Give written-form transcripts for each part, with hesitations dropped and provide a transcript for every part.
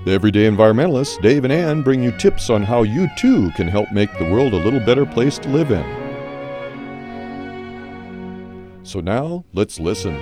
The Everyday Environmentalists, Dave and Ann, bring you tips on how you too can help make the world a little better place to live in. So now, let's listen.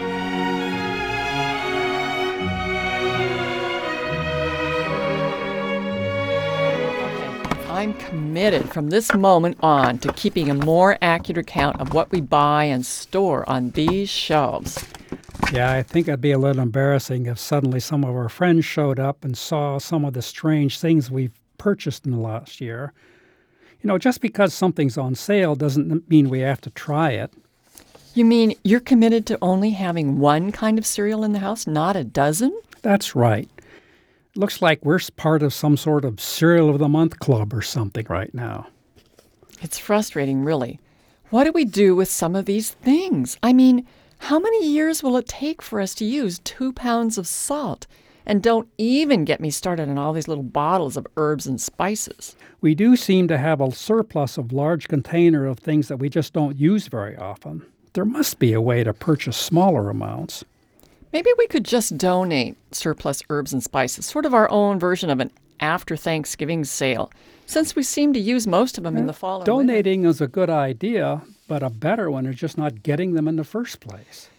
I'm committed from this moment on to keeping a more accurate account of what we buy and store on these shelves. Yeah, I think it'd be a little embarrassing if suddenly some of our friends showed up and saw some of the strange things we've purchased in the last year. Just because something's on sale doesn't mean we have to try it. You mean you're committed to only having one kind of cereal in the house, not a dozen? That's right. Looks like we're part of some sort of Cereal of the Month club or something right now. It's frustrating, really. What do we do with some of these things? I mean, how many years will it take for us to use 2 pounds of salt? And don't even get me started on all these little bottles of herbs and spices. We do seem to have a surplus of large container of things that we just don't use very often. There must be a way to purchase smaller amounts. Maybe we could just donate surplus herbs and spices, sort of our own version of an after Thanksgiving sale, since we seem to use most of them in the fall. Donating is a good idea, but a better one is just not getting them in the first place.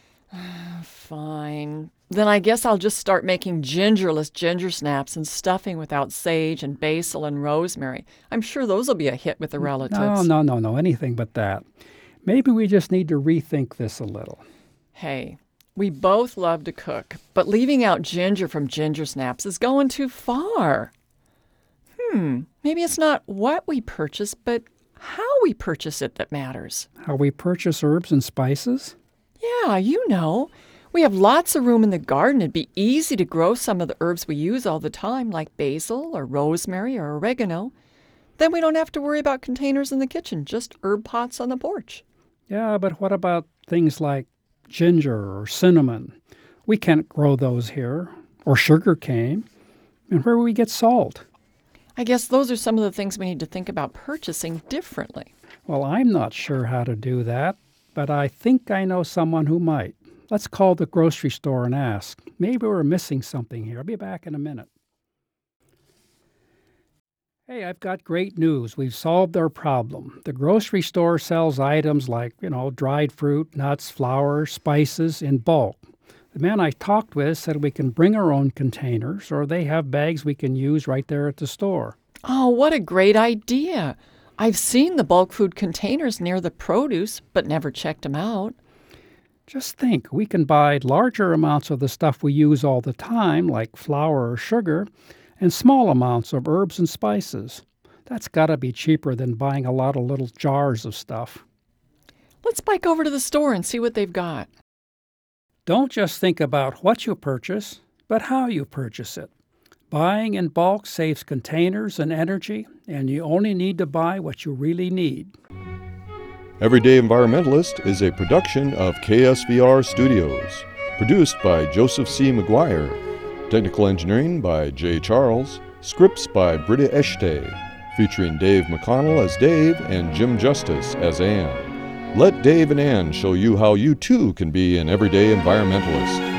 Fine. Then I guess I'll just start making gingerless ginger snaps and stuffing without sage and basil and rosemary. I'm sure those will be a hit with the relatives. No, anything but that. Maybe we just need to rethink this a little. Hey, we both love to cook, but leaving out ginger from ginger snaps is going too far. Maybe it's not what we purchase, but how we purchase it that matters. How we purchase herbs and spices? Yeah, we have lots of room in the garden. It'd be easy to grow some of the herbs we use all the time, like basil or rosemary or oregano. Then we don't have to worry about containers in the kitchen, just herb pots on the porch. Yeah, but what about things like ginger or cinnamon? We can't grow those here. Or sugar cane. And where will we get salt? I guess those are some of the things we need to think about purchasing differently. Well, I'm not sure how to do that, but I think I know someone who might. Let's call the grocery store and ask. Maybe we're missing something here. I'll be back in a minute. Hey, I've got great news. We've solved our problem. The grocery store sells items like, dried fruit, nuts, flour, spices in bulk. The man I talked with said we can bring our own containers, or they have bags we can use right there at the store. Oh, what a great idea. I've seen the bulk food containers near the produce, but never checked them out. Just think, we can buy larger amounts of the stuff we use all the time, like flour or sugar, and small amounts of herbs and spices. That's got to be cheaper than buying a lot of little jars of stuff. Let's bike over to the store and see what they've got. Don't just think about what you purchase, but how you purchase it. Buying in bulk saves containers and energy, and you only need to buy what you really need. Everyday Environmentalist is a production of KSVR Studios, produced by Joseph C. McGuire, technical engineering by Jay Charles, scripts by Britta Eshte, featuring Dave McConnell as Dave and Jim Justice as Ann. Let Dave and Ann show you how you too can be an everyday environmentalist.